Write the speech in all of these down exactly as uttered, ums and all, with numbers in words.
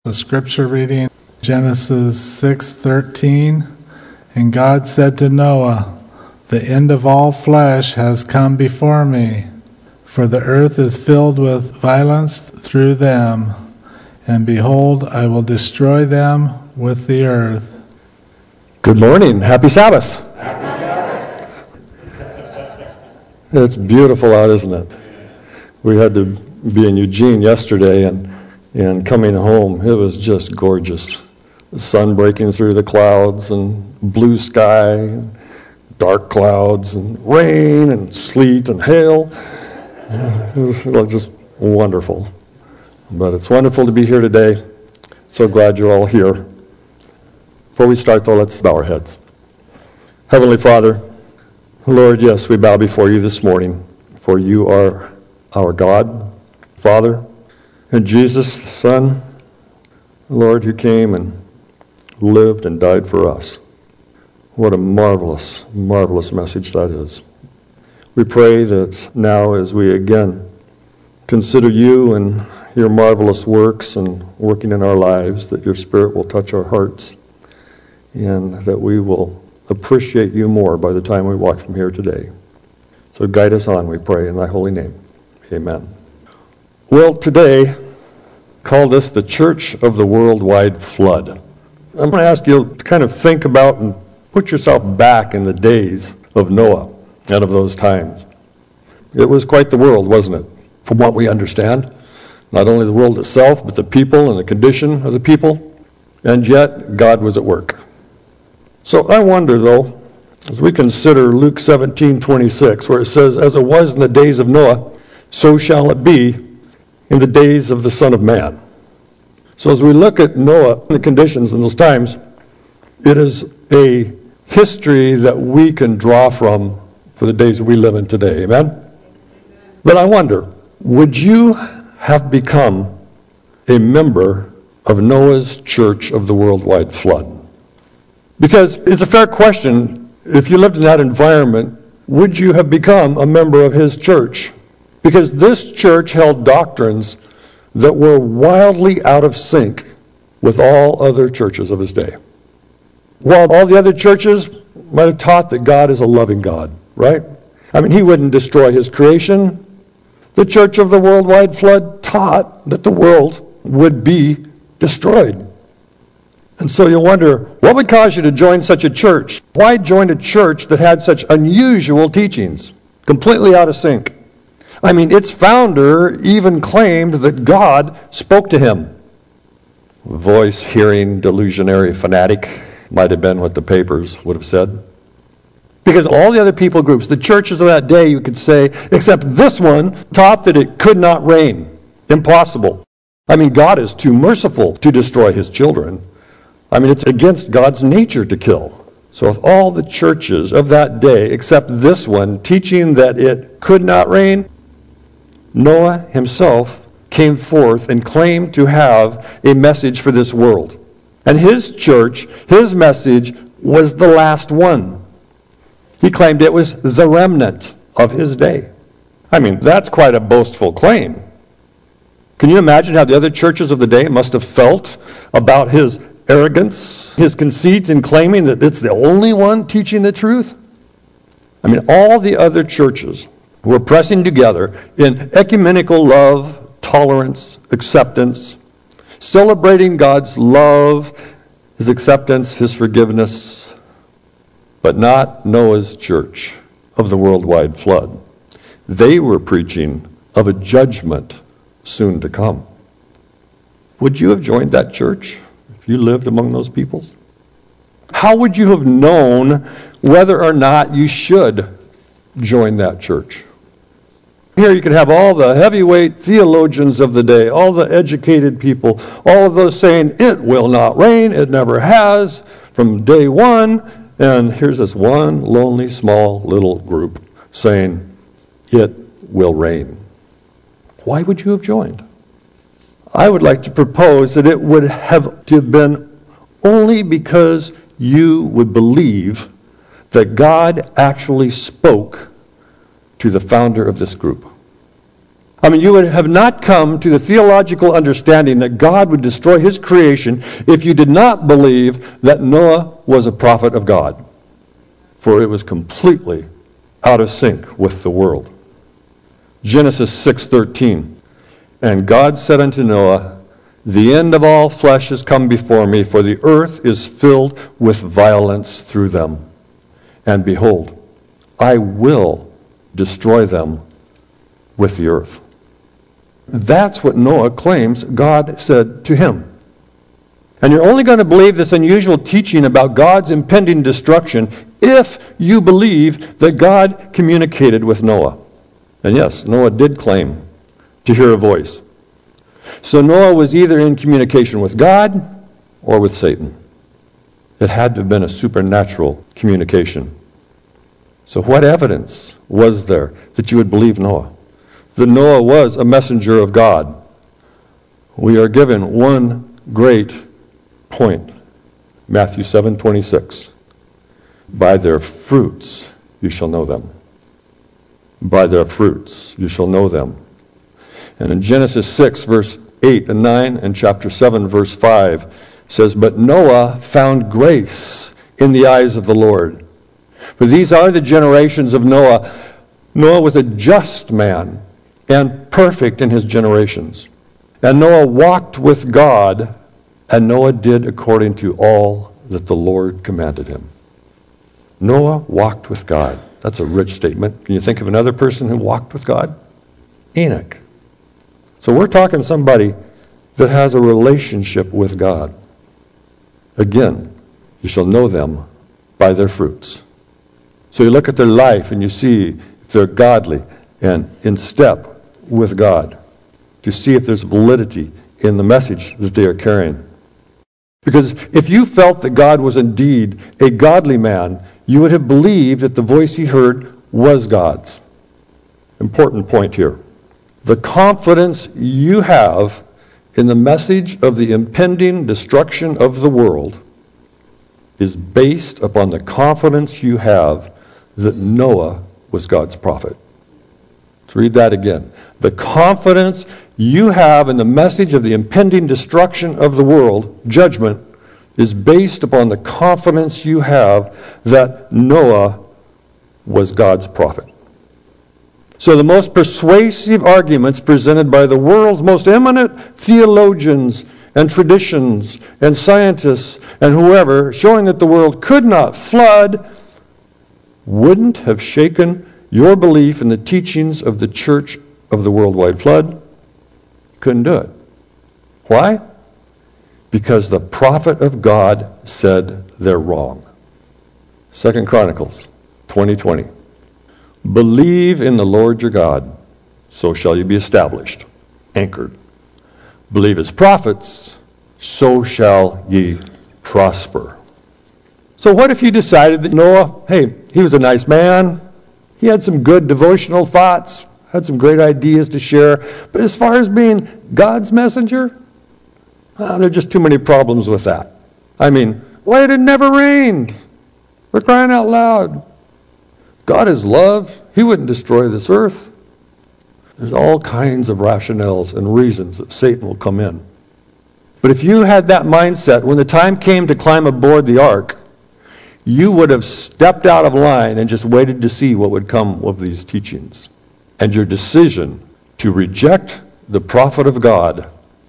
The scripture reading, Genesis six thirteen, and God said to Noah, "The end of all flesh has come before me, for the earth is filled with violence through them, and behold, I will destroy them with the earth." Good morning. Happy Sabbath. It's beautiful out, isn't it? We had to be in Eugene yesterday, and And coming home, it was just gorgeous. The sun breaking through the clouds, and blue sky, and dark clouds, and rain, and sleet, and hail. It was, it was just wonderful. But it's wonderful to be here today. So glad you're all here. Before we start, though, let's bow our heads. Heavenly Father, Lord, yes, we bow before you this morning, for you are our God, Father, and Jesus, the Son, Lord, who came and lived and died for us. What a marvelous, marvelous message that is. We pray that now as we again consider you and your marvelous works and working in our lives, that your Spirit will touch our hearts and that we will appreciate you more by the time we walk from here today. So guide us on, we pray, in thy holy name. Amen. Well, today, called us the Church of the Worldwide Flood. I'm going to ask you to kind of think about and put yourself back in the days of Noah and of those times. It was quite the world, wasn't it? From what we understand. Not only the world itself, but the people and the condition of the people. And yet, God was at work. So I wonder, though, as we consider Luke seventeen twenty-six, where it says, "As it was in the days of Noah, so shall it be in the days of the Son of Man." So as we look at Noah and the conditions in those times, it is a history that we can draw from for the days we live in today. Amen? But I wonder, would you have become a member of Noah's Church of the Worldwide Flood? Because it's a fair question. If you lived in that environment, would you have become a member of his church? Because this church held doctrines that were wildly out of sync with all other churches of his day. While all the other churches might have taught that God is a loving God, right? I mean, he wouldn't destroy his creation. The Church of the Worldwide Flood taught that the world would be destroyed. And so you wonder, what would cause you to join such a church? Why join a church that had such unusual teachings, completely out of sync? I mean, its founder even claimed that God spoke to him. Voice-hearing, delusionary fanatic might have been what the papers would have said. Because all the other people groups, the churches of that day, you could say, except this one, taught that it could not rain. Impossible. I mean, God is too merciful to destroy his children. I mean, it's against God's nature to kill. So if all the churches of that day, except this one, teaching that it could not rain, Noah himself came forth and claimed to have a message for this world. And his church, his message, was the last one. He claimed it was the remnant of his day. I mean, that's quite a boastful claim. Can you imagine how the other churches of the day must have felt about his arrogance, his conceit in claiming that it's the only one teaching the truth? I mean, all the other churches were pressing together in ecumenical love, tolerance, acceptance, celebrating God's love, his acceptance, his forgiveness, but not Noah's church of the worldwide flood. They were preaching of a judgment soon to come. Would you have joined that church if you lived among those peoples? How would you have known whether or not you should join that church? Here you could have all the heavyweight theologians of the day, all the educated people, all of those saying, it will not rain, it never has, from day one. And here's this one lonely, small, little group saying, it will rain. Why would you have joined? I would like to propose that it would have to have been only because you would believe that God actually spoke to the founder of this group. I mean, you would have not come to the theological understanding that God would destroy his creation if you did not believe that Noah was a prophet of God. For it was completely out of sync with the world. Genesis six thirteen. And God said unto Noah, the end of all flesh has come before me, for the earth is filled with violence through them. And behold, I will destroy them with the earth. That's what Noah claims God said to him. And you're only going to believe this unusual teaching about God's impending destruction if you believe that God communicated with Noah. And yes, Noah did claim to hear a voice. So Noah was either in communication with God or with Satan. It had to have been a supernatural communication. So what evidence was there that you would believe Noah? That Noah was a messenger of God? We are given one great point. Matthew seven twenty-six. By their fruits you shall know them. By their fruits you shall know them. And in Genesis six, verse eight and nine, and chapter seven, verse five, says, but Noah found grace in the eyes of the Lord. For these are the generations of Noah. Noah was a just man and perfect in his generations. And Noah walked with God, and Noah did according to all that the Lord commanded him. Noah walked with God. That's a rich statement. Can you think of another person who walked with God? Enoch. So we're talking somebody that has a relationship with God. Again, you shall know them by their fruits. So you look at their life and you see if they're godly and in step with God, to see if there's validity in the message that they are carrying. Because if you felt that God was indeed a godly man, you would have believed that the voice he heard was God's. Important point here. The confidence you have in the message of the impending destruction of the world is based upon the confidence you have that Noah was God's prophet. Let's read that again. The confidence you have in the message of the impending destruction of the world, judgment, is based upon the confidence you have that Noah was God's prophet. So the most persuasive arguments presented by the world's most eminent theologians and traditions and scientists and whoever, showing that the world could not flood, wouldn't have shaken your belief in the teachings of the Church of the Worldwide Flood. Couldn't do it. Why? Because the prophet of God said they're wrong. Second Chronicles twenty twenty. Believe in the Lord your God, so shall you be established, anchored. Believe his prophets, so shall ye prosper. So what if you decided that Noah, hey, he was a nice man, he had some good devotional thoughts, had some great ideas to share, but as far as being God's messenger, well, there are just too many problems with that. I mean, why did it never rain? We're crying out loud. God is love. He wouldn't destroy this earth. There's all kinds of rationales and reasons that Satan will come in. But if you had that mindset, when the time came to climb aboard the ark, you would have stepped out of line and just waited to see what would come of these teachings. And your decision to reject the prophet of God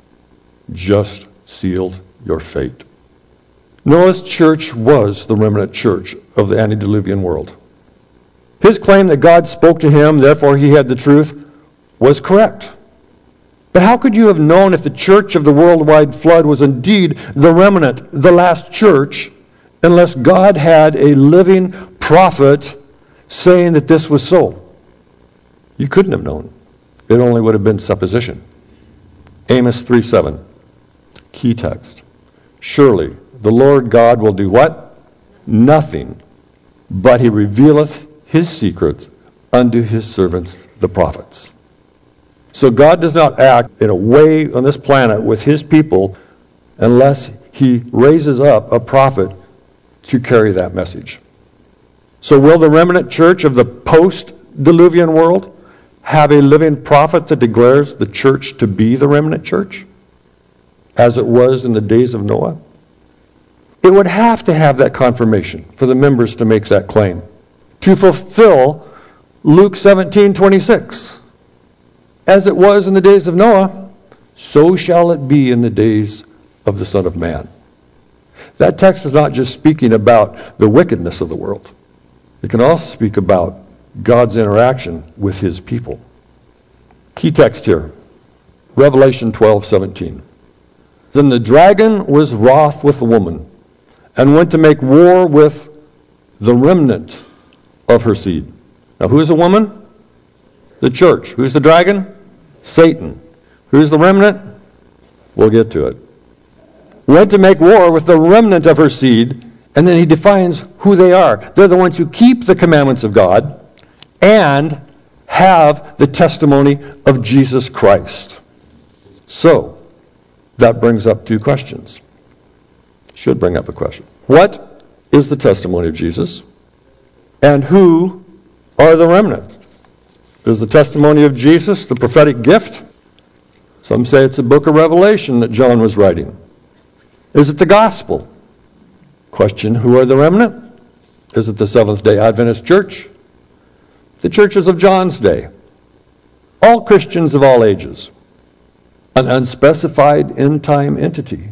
just sealed your fate. Noah's church was the remnant church of the antediluvian world. His claim that God spoke to him, therefore he had the truth, was correct. But how could you have known if the church of the worldwide flood was indeed the remnant, the last church, unless God had a living prophet saying that this was so? You couldn't have known. It only would have been supposition. Amos three seven, key text. Surely the Lord God will do what? Nothing, but he revealeth his secrets unto his servants, the prophets. So God does not act in a way on this planet with his people unless he raises up a prophet to carry that message. So will the remnant church of the post-Diluvian world have a living prophet that declares the church to be the remnant church, as it was in the days of Noah? It would have to have that confirmation for the members to make that claim, to fulfill Luke seventeen twenty-six. As it was in the days of Noah, so shall it be in the days of the Son of Man. That text is not just speaking about the wickedness of the world. It can also speak about God's interaction with his people. Key text here, Revelation twelve seventeen. Then the dragon was wroth with the woman, and went to make war with the remnant of her seed. Now, who is the woman? The church. Who's the dragon? Satan. Who's the remnant? We'll get to it. Went to make war with the remnant of her seed, and then he defines who they are. They're the ones who keep the commandments of God and have the testimony of Jesus Christ. So, that brings up two questions. Should bring up a question. What is the testimony of Jesus? And who are the remnant? Is the testimony of Jesus the prophetic gift? Some say it's the book of Revelation that John was writing. Is it the gospel? Question, who are the remnant? Is it the Seventh-day Adventist Church? The churches of John's day. All Christians of all ages. An unspecified end-time entity.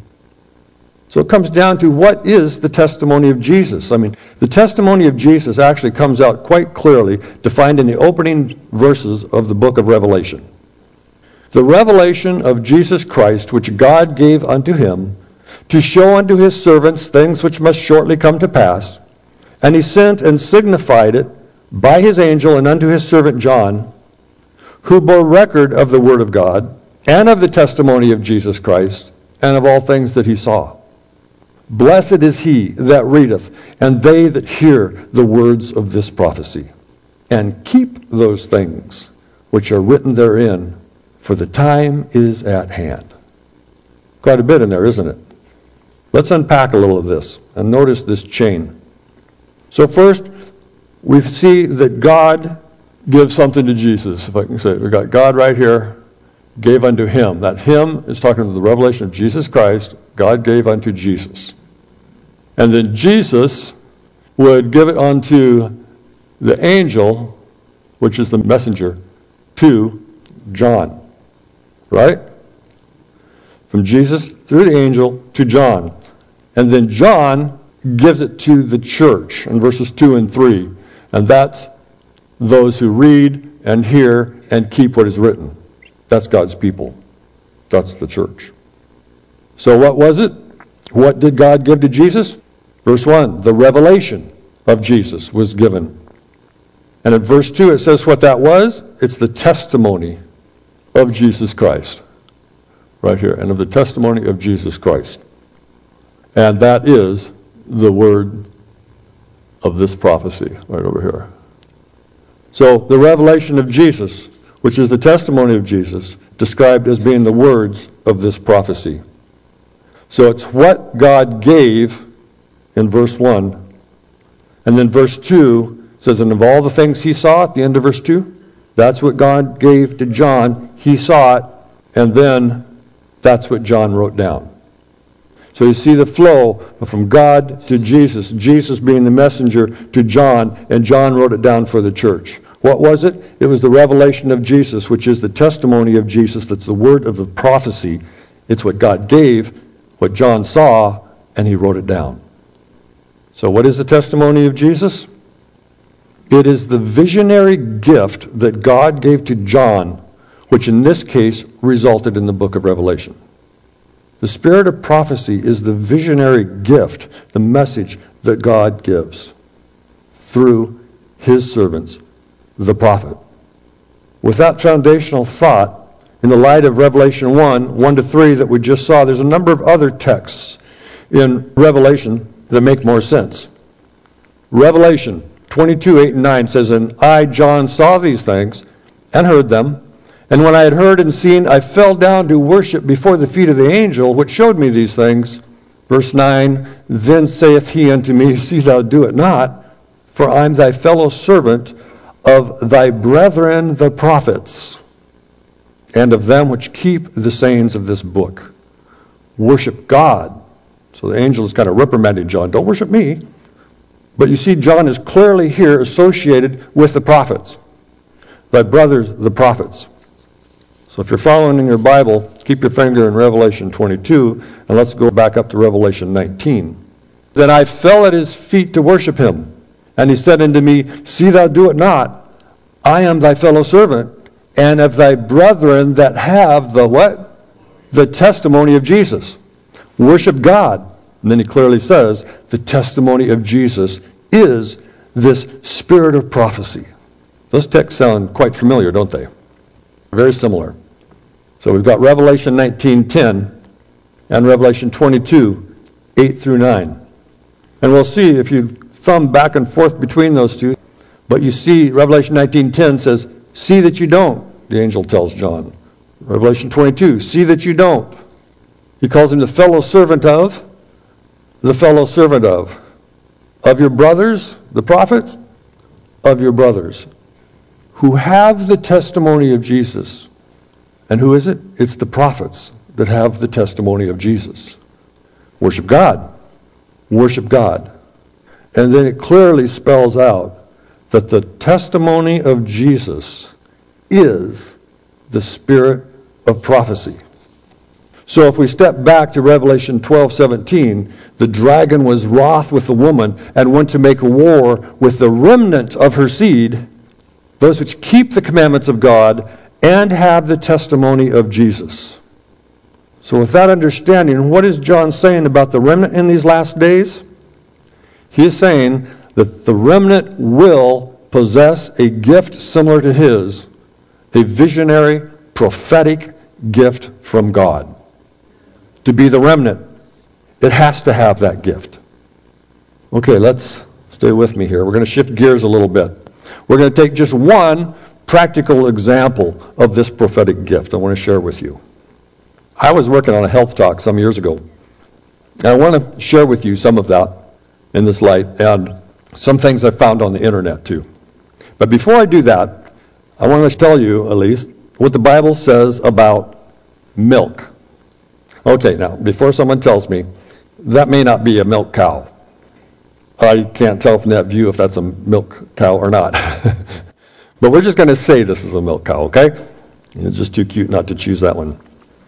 So it comes down to what is the testimony of Jesus. I mean, the testimony of Jesus actually comes out quite clearly defined in the opening verses of the book of Revelation. The revelation of Jesus Christ, which God gave unto him, to show unto his servants things which must shortly come to pass. And he sent and signified it by his angel and unto his servant John, who bore record of the word of God, and of the testimony of Jesus Christ, and of all things that he saw. Blessed is he that readeth, and they that hear the words of this prophecy, and keep those things which are written therein, for the time is at hand. Quite a bit in there, isn't it? Let's unpack a little of this, and notice this chain. So first, we see that God gives something to Jesus, if I can say it. We've got God right here, gave unto him. That him is talking about the revelation of Jesus Christ. God gave unto Jesus. And then Jesus would give it unto the angel, which is the messenger, to John. Right? From Jesus through the angel to John. And then John gives it to the church in verses two and three. And that's those who read and hear and keep what is written. That's God's people. That's the church. So what was it? What did God give to Jesus? Verse one, the revelation of Jesus was given. And in verse two it says what that was. It's the testimony of Jesus Christ. Right here. And of the testimony of Jesus Christ. And that is the word of this prophecy right over here. So the revelation of Jesus, which is the testimony of Jesus, described as being the words of this prophecy. So it's what God gave in verse one. And then verse two says, and of all the things he saw at the end of verse two, that's what God gave to John. He saw it, and then that's what John wrote down. So you see the flow from God to Jesus, Jesus being the messenger to John, and John wrote it down for the church. What was it? It was the revelation of Jesus, which is the testimony of Jesus. That's the word of the prophecy. It's what God gave, what John saw, and he wrote it down. So what is the testimony of Jesus? It is the visionary gift that God gave to John, which in this case resulted in the book of Revelation. The spirit of prophecy is the visionary gift, the message that God gives through his servants, the prophet. With that foundational thought, in the light of Revelation one, one to three that we just saw, there's a number of other texts in Revelation that make more sense. Revelation twenty-two, eight and nine says, and I, John, saw these things and heard them. And when I had heard and seen, I fell down to worship before the feet of the angel, which showed me these things. Verse nine, then saith he unto me, see thou do it not, for I am thy fellow servant of thy brethren the prophets, and of them which keep the sayings of this book. Worship God. So the angel is kind of reprimanding John, don't worship me. But you see, John is clearly here associated with the prophets. Thy brothers, the prophets. So if you're following in your Bible, keep your finger in Revelation twenty-two, and let's go back up to Revelation nineteen. Then I fell at his feet to worship him. And he said unto me, see thou do it not. I am thy fellow servant, and of thy brethren that have the what? The testimony of Jesus. Worship God. And then he clearly says, the testimony of Jesus is this spirit of prophecy. Those texts sound quite familiar, don't they? Very similar. So we've got Revelation nineteen ten and Revelation twenty-two, eight through nine. And we'll see if you thumb back and forth between those two. But you see, Revelation nineteen ten says, see that you don't, the angel tells John. Revelation twenty-two, see that you don't. He calls him the fellow servant of, the fellow servant of, of your brothers, the prophets, of your brothers, who have the testimony of Jesus. And who is it? It's the prophets that have the testimony of Jesus. Worship God. Worship God. And then it clearly spells out that the testimony of Jesus is the spirit of prophecy. So if we step back to Revelation twelve seventeen, the dragon was wroth with the woman and went to make war with the remnant of her seed, those which keep the commandments of God and have the testimony of Jesus. So with that understanding, what is John saying about the remnant in these last days? He is saying that the remnant will possess a gift similar to his, a visionary, prophetic gift from God. To be the remnant, it has to have that gift. Okay, let's stay with me here. We're going to shift gears a little bit. We're going to take just one practical example of this prophetic gift I want to share with you. I was working on a health talk some years ago, and I want to share with you some of that in this light and some things I found on the internet too. But before I do that, I want to tell you, at least, what the Bible says about milk. Okay, now, before someone tells me, that may not be a milk cow. I can't tell from that view if that's a milk cow or not. But we're just going to say this is a milk cow, okay? It's just too cute not to choose that one.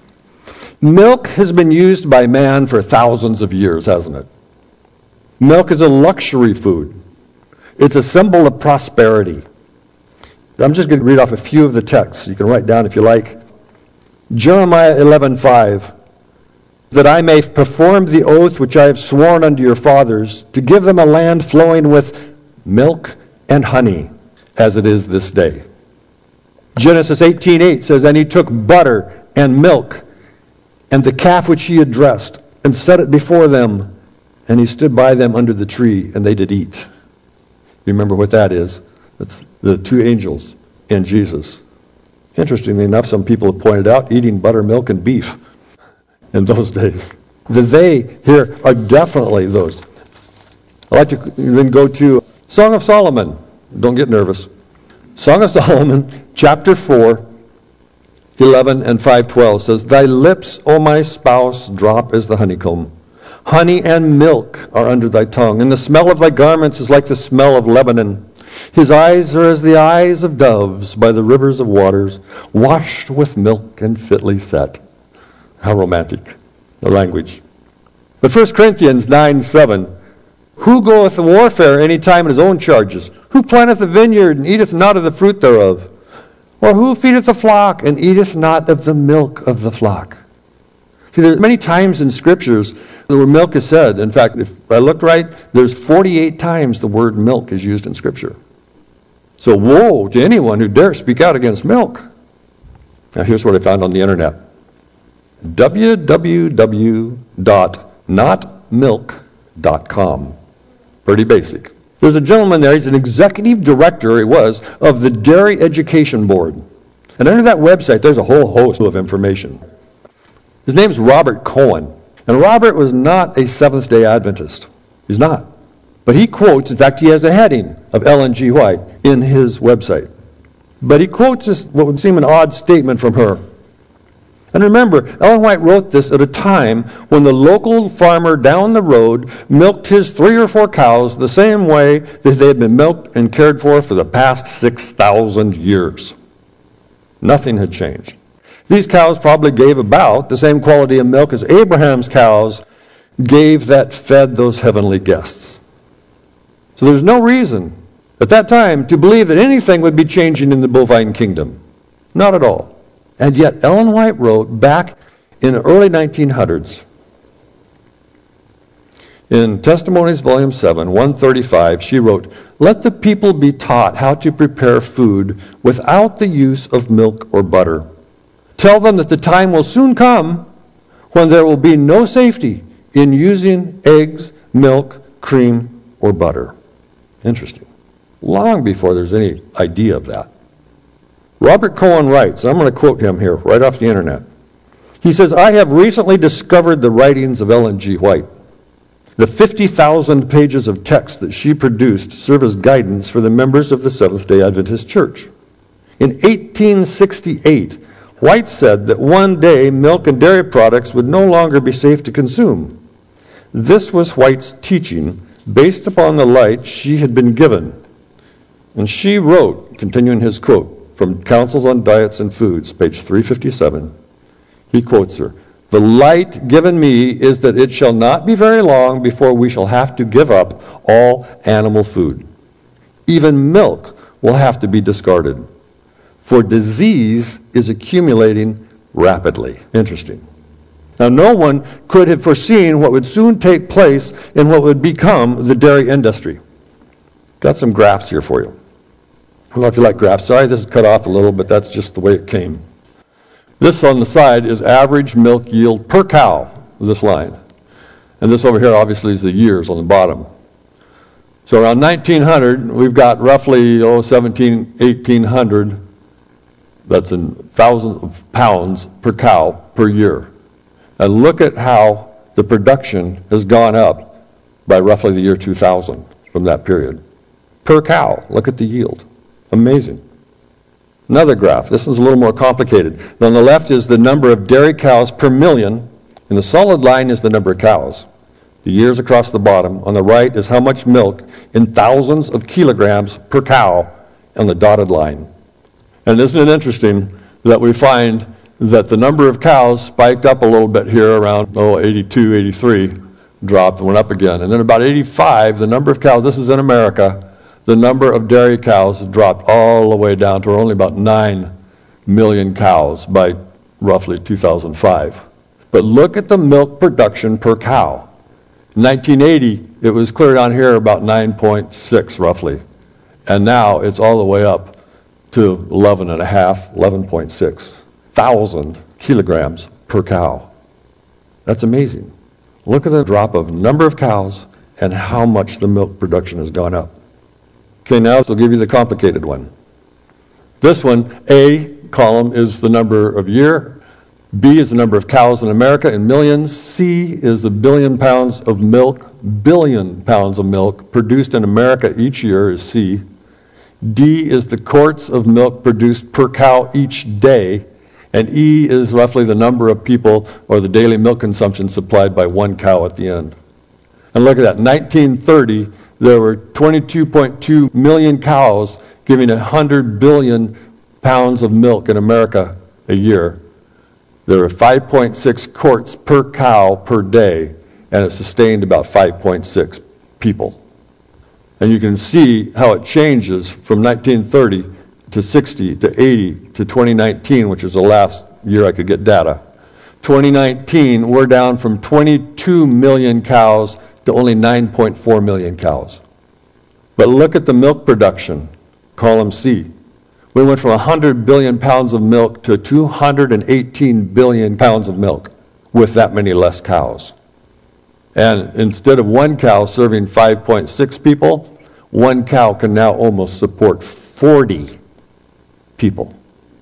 Milk has been used by man for thousands of years, hasn't it? Milk is a luxury food. It's a symbol of prosperity. I'm just going to read off a few of the texts. You can write down if you like. Jeremiah eleven five. That I may perform the oath which I have sworn unto your fathers, to give them a land flowing with milk and honey, as it is this day. Genesis eighteen eight says, and he took butter and milk, and the calf which he had dressed, and set it before them, and he stood by them under the tree, and they did eat. You remember what that is? That's the two angels and Jesus. Interestingly enough, some people have pointed out, eating buttermilk and beef in those days. The they here are definitely those. I'd like to then go to Song of Solomon. Don't get nervous. Song of Solomon, chapter four, eleven and five twelve says, thy lips, O my spouse, drop as the honeycomb. Honey and milk are under thy tongue, and the smell of thy garments is like the smell of Lebanon. His eyes are as the eyes of doves by the rivers of waters, washed with milk and fitly set. How romantic, the language. But First Corinthians nine seven, who goeth to warfare any time in his own charges? Who planteth a vineyard and eateth not of the fruit thereof? Or who feedeth the flock and eateth not of the milk of the flock? See, there's many times in scriptures where milk is said. In fact, if I looked right, there's forty-eight times the word milk is used in scripture. So woe to anyone who dares speak out against milk. Now here's what I found on the internet. w w w dot not milk dot com. Pretty basic. There's a gentleman there, he's an executive director, he was, of the Dairy Education Board. And under that website, there's a whole host of information. His name's Robert Cohen. And Robert was not a Seventh-day Adventist. He's not. But he quotes, in fact, he has a heading of Ellen G. White. in his website. But he quotes this, what would seem an odd statement from her. And remember, Ellen White wrote this at a time when the local farmer down the road milked his three or four cows the same way that they had been milked and cared for for the past six thousand years. Nothing had changed. These cows probably gave about the same quality of milk as Abraham's cows gave that fed those heavenly guests. So there's no reason at that time to believe that anything would be changing in the bovine kingdom. Not at all. And yet Ellen White wrote back in the early nineteen hundreds, in Testimonies, Volume seven, one thirty-five, she wrote, "Let the people be taught how to prepare food without the use of milk or butter. Tell them that the time will soon come when there will be no safety in using eggs, milk, cream, or butter." Interesting. Long before there's any idea of that. Robert Cohen writes, I'm going to quote him here right off the internet. He says, "I have recently discovered the writings of Ellen G. White. The fifty thousand pages of text that she produced serve as guidance for the members of the Seventh-day Adventist Church. In eighteen sixty-eight, White said that one day milk and dairy products would no longer be safe to consume. This was White's teaching based upon the light she had been given. And she wrote," continuing his quote, from Counsels on Diets and Foods, page three fifty-seven, he quotes her, "The light given me is that it shall not be very long before we shall have to give up all animal food. Even milk will have to be discarded, for disease is accumulating rapidly." Interesting. Now, no one could have foreseen what would soon take place in what would become the dairy industry. Got some graphs here for you. I don't know if you like graphs. Sorry, this is cut off a little, but that's just the way it came. This on the side is average milk yield per cow, this line. And this over here obviously is the years on the bottom. So around nineteen hundred, we've got roughly, oh, seventeen, eighteen hundred, that's in thousands of pounds per cow per year. And look at how the production has gone up by roughly the year two thousand from that period. Per cow, look at the yield. Amazing. Another graph. This one's a little more complicated. On the left is the number of dairy cows per million, and the solid line is the number of cows. The years across the bottom. On the right is how much milk in thousands of kilograms per cow on the dotted line. And isn't it interesting that we find that the number of cows spiked up a little bit here around, oh, eighty-two, eighty-three, dropped and went up again. And then about eighty-five, the number of cows, this is in America, the number of dairy cows dropped all the way down to only about nine million cows by roughly two thousand five. But look at the milk production per cow. In nineteen eighty, it was clear down here about nine point six roughly. And now it's all the way up to eleven and a half, eleven point six thousand kilograms per cow. That's amazing. Look at the drop of number of cows and how much the milk production has gone up. Okay, now we'll give you the complicated one. This one, A column is the number of year, B is the number of cows in America in millions, C is the billion pounds of milk, billion pounds of milk produced in America each year is C. D is the quarts of milk produced per cow each day, and E is roughly the number of people or the daily milk consumption supplied by one cow at the end. And look at that, nineteen thirty, there were twenty-two point two million cows giving one hundred billion pounds of milk in America a year. There were five point six quarts per cow per day, and it sustained about five point six people. And you can see how it changes from nineteen thirty to sixty to eighty to twenty nineteen, which is the last year I could get data. twenty nineteen, we're down from twenty-two million cows to only nine point four million cows. But look at the milk production, column C. We went from one hundred billion pounds of milk to two hundred eighteen billion pounds of milk with that many less cows. And instead of one cow serving five point six people, one cow can now almost support forty people.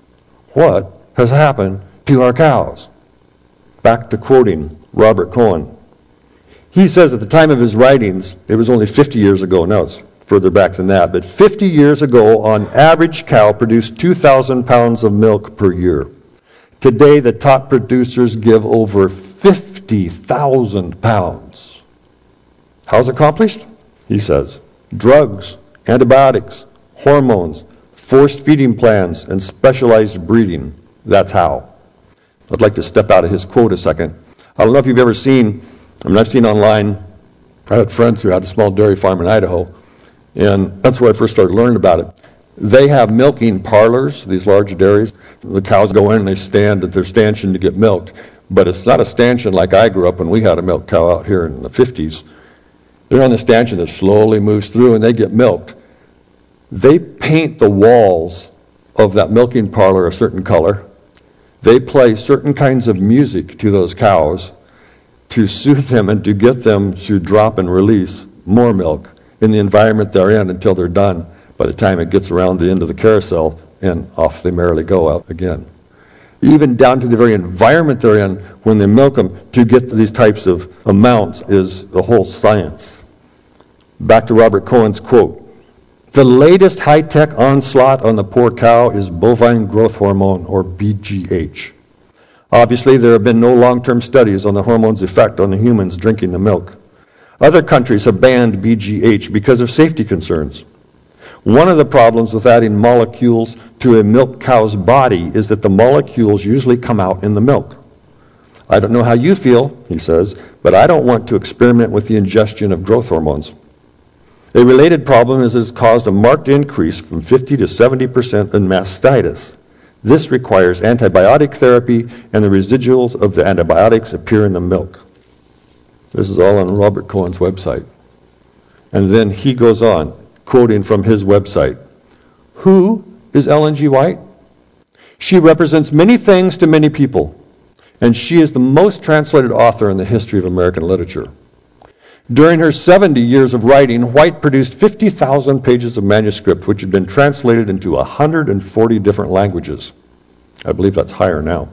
What has happened to our cows? Back to quoting Robert Cohen. He says at the time of his writings, it was only fifty years ago, now it's further back than that, but fifty years ago, on average, cow produced two thousand pounds of milk per year. Today, the top producers give over fifty thousand pounds. How's it accomplished? He says, drugs, antibiotics, hormones, forced feeding plans, and specialized breeding. That's how. I'd like to step out of his quote a second. I don't know if you've ever seen, I mean, I've seen online, I had friends who had a small dairy farm in Idaho, and that's where I first started learning about it. They have milking parlors, these large dairies. The cows go in and they stand at their stanchion to get milked. But it's not a stanchion like I grew up when we had a milk cow out here in the fifties. They're on the stanchion that slowly moves through and they get milked. They paint the walls of that milking parlor a certain color. They play certain kinds of music to those cows to soothe them and to get them to drop and release more milk in the environment they're in until they're done by the time it gets around the end of the carousel, and off they merrily go out again. Even down to the very environment they're in when they milk them to get these types of amounts is the whole science. Back to Robert Cohen's quote. The latest high-tech onslaught on the poor cow is bovine growth hormone, or B G H. Obviously, there have been no long-term studies on the hormone's effect on the humans drinking the milk. Other countries have banned B G H because of safety concerns. One of the problems with adding molecules to a milk cow's body is that the molecules usually come out in the milk. I don't know how you feel, he says, but I don't want to experiment with the ingestion of growth hormones. A related problem is it's caused a marked increase from fifty to seventy percent in mastitis. This requires antibiotic therapy, and the residuals of the antibiotics appear in the milk. This is all on Robert Cohen's website. And then he goes on, quoting from his website. Who is Ellen G. White? She represents many things to many people, and she is the most translated author in the history of American literature. During her seventy years of writing, White produced fifty thousand pages of manuscript, which had been translated into one hundred forty different languages. I believe that's higher now.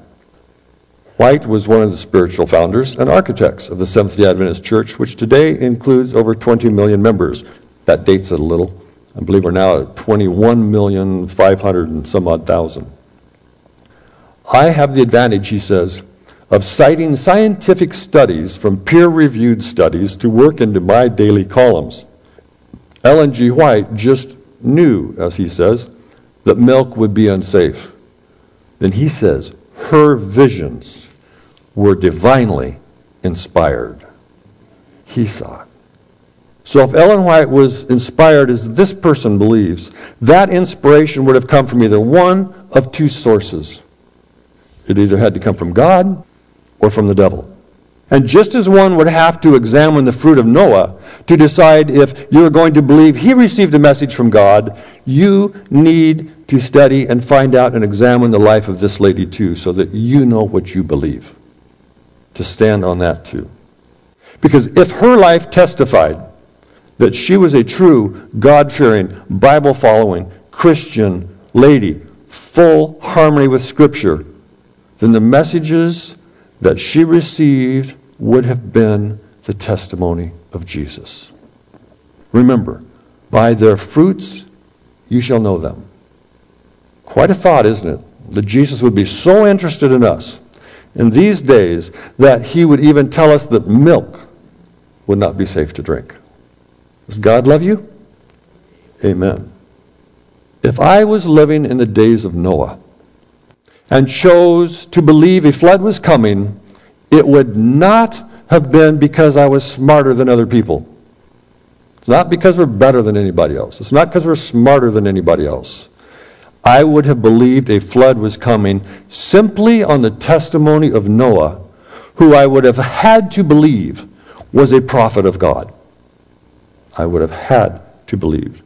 White was one of the spiritual founders and architects of the Seventh-day Adventist Church, which today includes over twenty million members. That dates it a little. I believe we're now at twenty-one million five hundred and some odd thousand. I have the advantage, he says, of citing scientific studies from peer-reviewed studies to work into my daily columns. Ellen G. White just knew, as he says, that milk would be unsafe. Then he says her visions were divinely inspired. He saw it. So if Ellen White was inspired as this person believes, that inspiration would have come from either one of two sources. It either had to come from God or from the devil. And just as one would have to examine the fruit of Noah to decide if you're going to believe he received a message from God, you need to study and find out and examine the life of this lady too, so that you know what you believe. To stand on that too. Because if her life testified that she was a true, God-fearing, Bible-following, Christian lady, full harmony with Scripture, then the messages that she received would have been the testimony of Jesus. Remember, by their fruits you shall know them. Quite a thought, isn't it? That Jesus would be so interested in us in these days that he would even tell us that milk would not be safe to drink. Does God love you? Amen. If I was living in the days of Noah and chose to believe a flood was coming, it would not have been because I was smarter than other people. It's not because we're better than anybody else. It's not because we're smarter than anybody else. I would have believed a flood was coming simply on the testimony of Noah, who I would have had to believe was a prophet of God. I would have had to believe.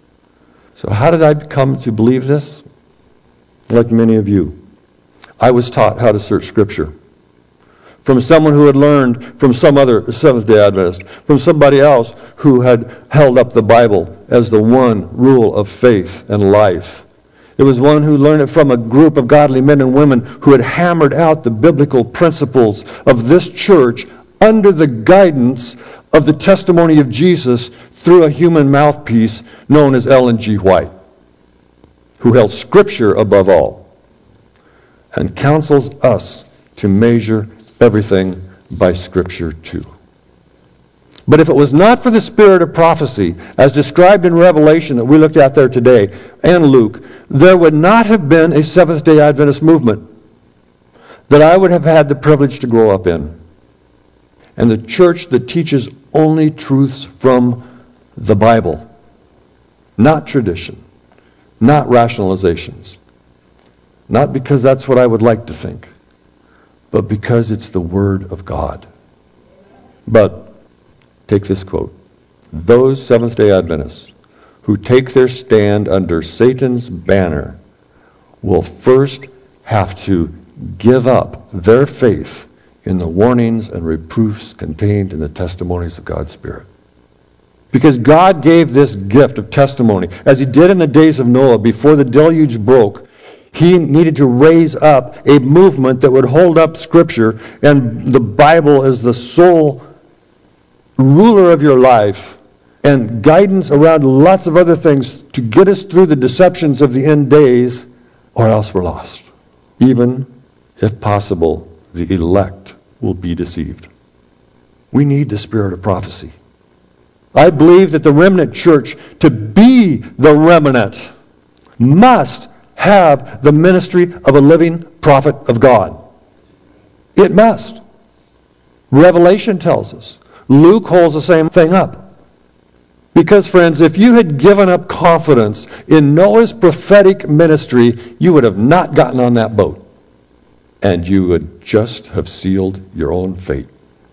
So how did I come to believe this? Like many of you, I was taught how to search Scripture from someone who had learned from some other Seventh-day Adventist, from somebody else who had held up the Bible as the one rule of faith and life. It was one who learned it from a group of godly men and women who had hammered out the biblical principles of this church under the guidance of the testimony of Jesus through a human mouthpiece known as Ellen G. White, who held Scripture above all and counsels us to measure everything by Scripture too. But if it was not for the spirit of prophecy, as described in Revelation that we looked at there today, and Luke, there would not have been a Seventh-day Adventist movement that I would have had the privilege to grow up in. And the church that teaches only truths from the Bible, not tradition, not rationalizations. Not because that's what I would like to think, but because it's the Word of God. But take this quote. Those Seventh-day Adventists who take their stand under Satan's banner will first have to give up their faith in the warnings and reproofs contained in the testimonies of God's Spirit. Because God gave this gift of testimony, as He did in the days of Noah before the deluge broke. He needed to raise up a movement that would hold up Scripture and the Bible as the sole ruler of your life and guidance around lots of other things to get us through the deceptions of the end days, or else we're lost. Even if possible, the elect will be deceived. We need the spirit of prophecy. I believe that the remnant church, to be the remnant, must have the ministry of a living prophet of God. It must. Revelation tells us. Luke holds the same thing up. Because, friends, if you had given up confidence in Noah's prophetic ministry, you would have not gotten on that boat. And you would just have sealed your own fate.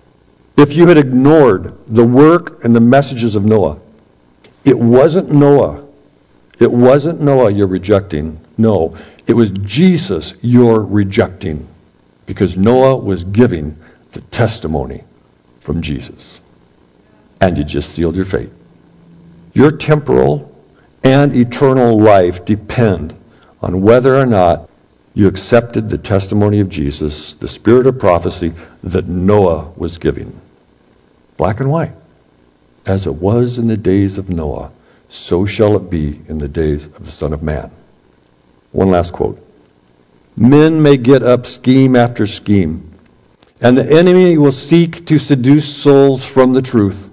If you had ignored the work and the messages of Noah, it wasn't Noah. It wasn't Noah you're rejecting. No, it was Jesus you're rejecting. Because Noah was giving the testimony from Jesus. And you just sealed your fate. Your temporal and eternal life depend on whether or not you accepted the testimony of Jesus, the spirit of prophecy that Noah was giving. Black and white. As it was in the days of Noah, so shall it be in the days of the Son of Man. One last quote. Men may get up scheme after scheme, and the enemy will seek to seduce souls from the truth.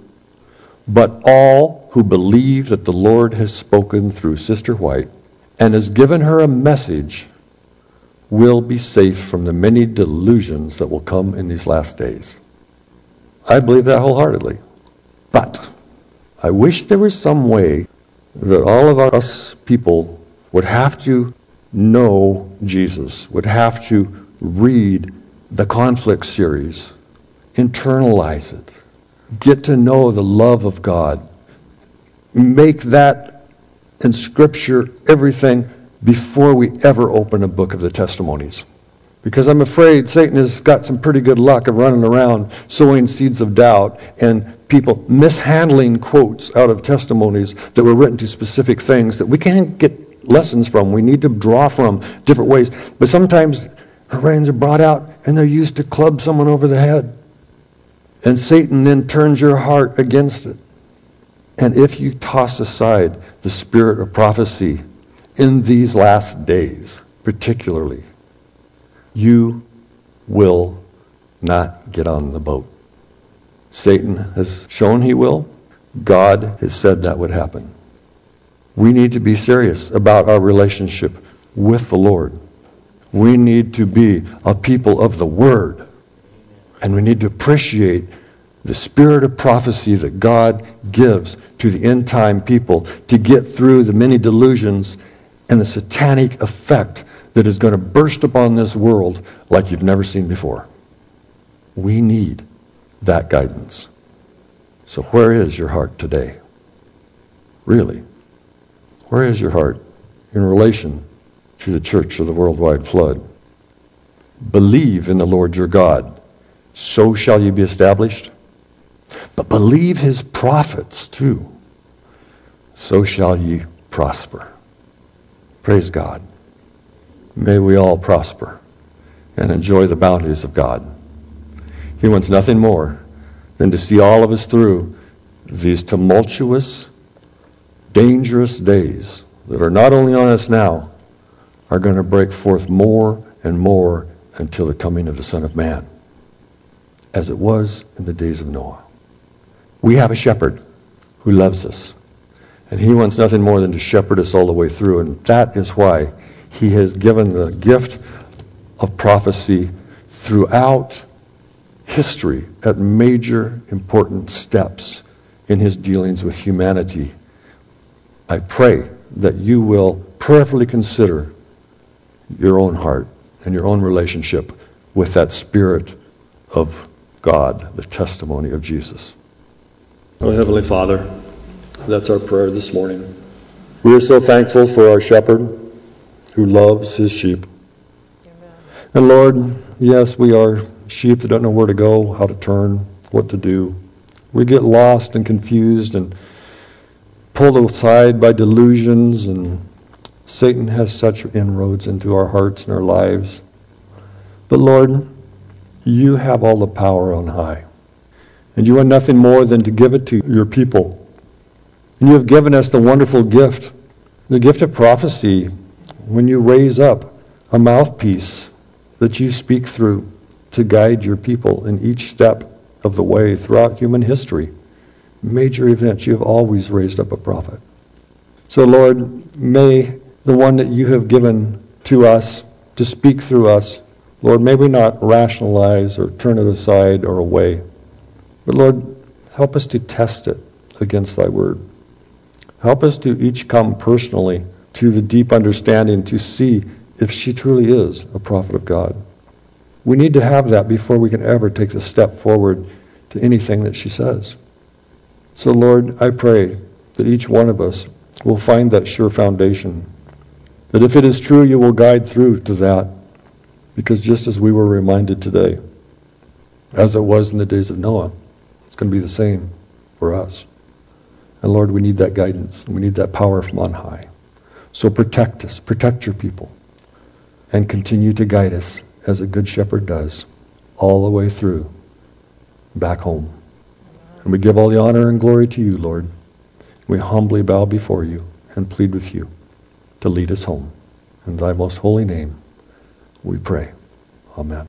But all who believe that the Lord has spoken through Sister White and has given her a message will be safe from the many delusions that will come in these last days. I believe that wholeheartedly. But I wish there was some way that all of us people would have to know Jesus, would have to read the Conflict series, internalize it, get to know the love of God, make that in Scripture everything before we ever open a book of the testimonies. Because I'm afraid Satan has got some pretty good luck of running around sowing seeds of doubt and people mishandling quotes out of testimonies that were written to specific things that we can't get lessons from. We need to draw from different ways. But sometimes her reins are brought out and they're used to club someone over the head. And Satan then turns your heart against it. And if you toss aside the spirit of prophecy in these last days, particularly, you will not get on the boat. Satan has shown he will. God has said that would happen. We need to be serious about our relationship with the Lord. We need to be a people of the Word. And we need to appreciate the spirit of prophecy that God gives to the end time people to get through the many delusions and the satanic effect that is going to burst upon this world like you've never seen before. We need that guidance. So where is your heart today? Really? Where is your heart in relation to the church of the worldwide flood? Believe in the Lord your God, so shall you be established. But believe his prophets too, so shall ye prosper. Praise God. May we all prosper and enjoy the bounties of God. He wants nothing more than to see all of us through these tumultuous, dangerous days that are not only on us now, are going to break forth more and more until the coming of the Son of Man, as it was in the days of Noah. We have a shepherd who loves us, and he wants nothing more than to shepherd us all the way through, and that is why he has given the gift of prophecy throughout history at major important steps in his dealings with humanity. I pray that you will prayerfully consider your own heart and your own relationship with that Spirit of God, the testimony of Jesus. Oh, Heavenly Father, that's our prayer this morning. We are so thankful for our shepherd who loves his sheep. Amen. And Lord, yes, we are sheep that don't know where to go, how to turn, what to do. We get lost and confused and pulled aside by delusions, and Satan has such inroads into our hearts and our lives. But Lord, you have all the power on high, and you want nothing more than to give it to your people. And you have given us the wonderful gift, the gift of prophecy, when you raise up a mouthpiece that you speak through to guide your people in each step of the way throughout human history. Major events, you have always raised up a prophet. So Lord, may the one that you have given to us to speak through us, Lord, may we not rationalize or turn it aside or away. But Lord, help us to test it against thy word. Help us to each come personally to the deep understanding to see if she truly is a prophet of God. We need to have that before we can ever take the step forward to anything that she says. So Lord, I pray that each one of us will find that sure foundation, that if it is true, you will guide through to that, because just as we were reminded today, as it was in the days of Noah, it's going to be the same for us. And Lord, we need that guidance. We need that power from on high. So protect us, protect your people, and continue to guide us as a good shepherd does, all the way through, back home. And we give all the honor and glory to you, Lord. We humbly bow before you and plead with you to lead us home. In thy most holy name, we pray. Amen.